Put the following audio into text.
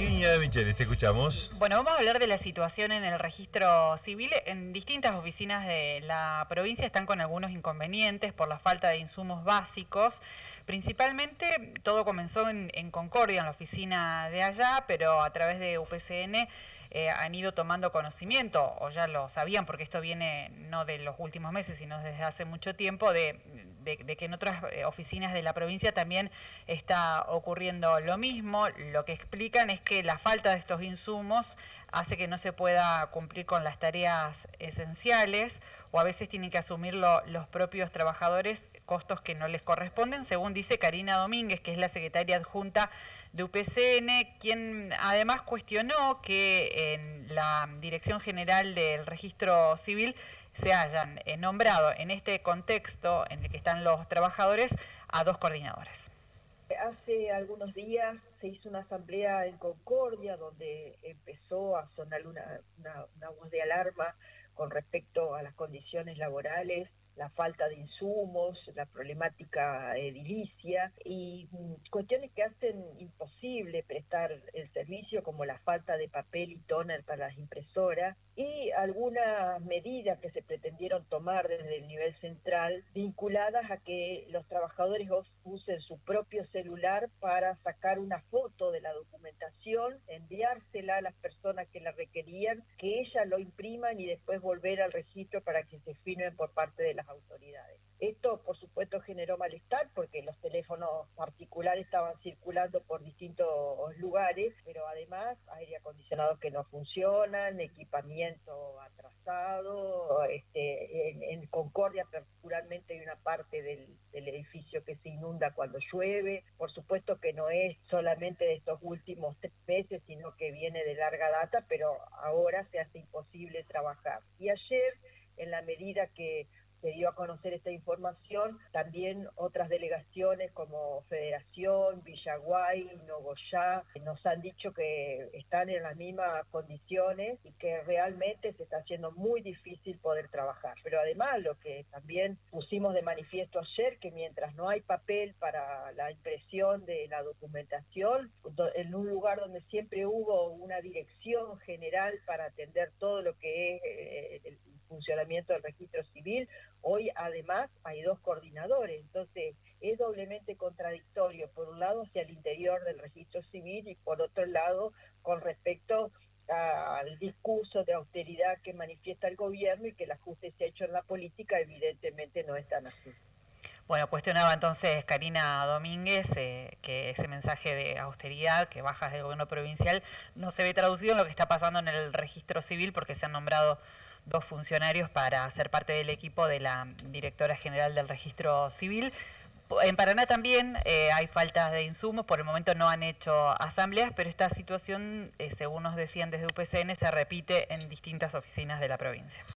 Virginia Micheli, te escuchamos. Bueno, vamos a hablar de la situación en el registro civil. En distintas oficinas de la provincia están con algunos inconvenientes por la falta de insumos básicos. Principalmente todo comenzó en Concordia, en la oficina de allá, pero a través de UPCN han ido tomando conocimiento, o ya lo sabían porque esto viene no de los últimos meses, sino desde hace mucho tiempo, de que en otras oficinas de la provincia también está ocurriendo lo mismo. Lo que explican es que la falta de estos insumos hace que no se pueda cumplir con las tareas esenciales, o a veces tienen que asumirlo los propios trabajadores, costos que no les corresponden, según dice Karina Domínguez, que es la secretaria adjunta de UPCN, quien además cuestionó que en la Dirección General del Registro Civil se hayan nombrado en este contexto en el que están los trabajadores a 2 coordinadores. Hace algunos días se hizo una asamblea en Concordia donde empezó a sonar una voz de alarma con respecto a las condiciones laborales, la falta de insumos, la problemática edilicia y cuestiones que hacen imposible prestar el servicio, como la falta de papel y tóner para las impresoras y algunas medidas que se pretendieron tomar desde el nivel central vinculadas a que los trabajadores usen su propio celular para sacar una foto de la documentación, enviársela a las personas que la requerían, que ellas lo impriman y después volver al registro para que se firmen por parte de las autoridades. Esto, por supuesto, generó malestar porque los teléfonos particulares estaban circulando por distintos lugares, pero además aire acondicionados que no funcionan, equipamiento atrasado. En Concordia particularmente hay una parte del edificio que se inunda cuando llueve. Por supuesto que no es solamente de estos últimos 3 meses, sino que viene de larga data, pero ahora se hace imposible trabajar. Y ayer, en la medida que se dio a conocer esta información, también otras delegaciones como Federación, Villaguay, Nogoyá, nos han dicho que están en las mismas condiciones y que realmente se está haciendo muy difícil poder trabajar. Pero además, lo que también pusimos de manifiesto ayer, que mientras no hay papel para la impresión de la documentación, en un lugar donde siempre hubo una dirección general para atender todo lo que es el funcionamiento del registro civil, hoy además hay 2 coordinadores, entonces es doblemente contradictorio, por un lado hacia el interior del registro civil y por otro lado con respecto al discurso de austeridad que manifiesta el gobierno y que el ajuste se ha hecho en la política, evidentemente no es tan así. Bueno, cuestionaba entonces Karina Domínguez que ese mensaje de austeridad, que bajas del gobierno provincial, no se ve traducido en lo que está pasando en el registro civil, porque se han nombrado 2 funcionarios para ser parte del equipo de la directora general del registro civil. En Paraná también hay faltas de insumos, por el momento no han hecho asambleas, pero esta situación, según nos decían desde UPCN, se repite en distintas oficinas de la provincia.